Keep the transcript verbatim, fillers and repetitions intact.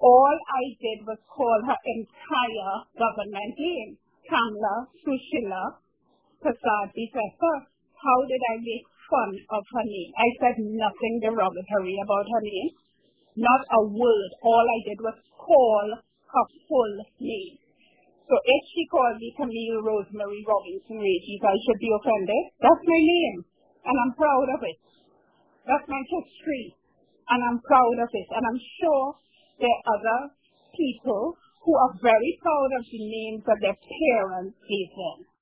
All I did was call her entire government name, Kamla Sushila Prasad Bisesa. How did I make fun of her name? I said nothing derogatory about her name, not a word. All I did was call her full name. So if she called me Camille Rosemary Robinson Regis, I should be offended. That's my name, and I'm proud of it. That's my history, and I'm proud of it. And I'm sure there are other people who are very proud of the names that their parents gave them.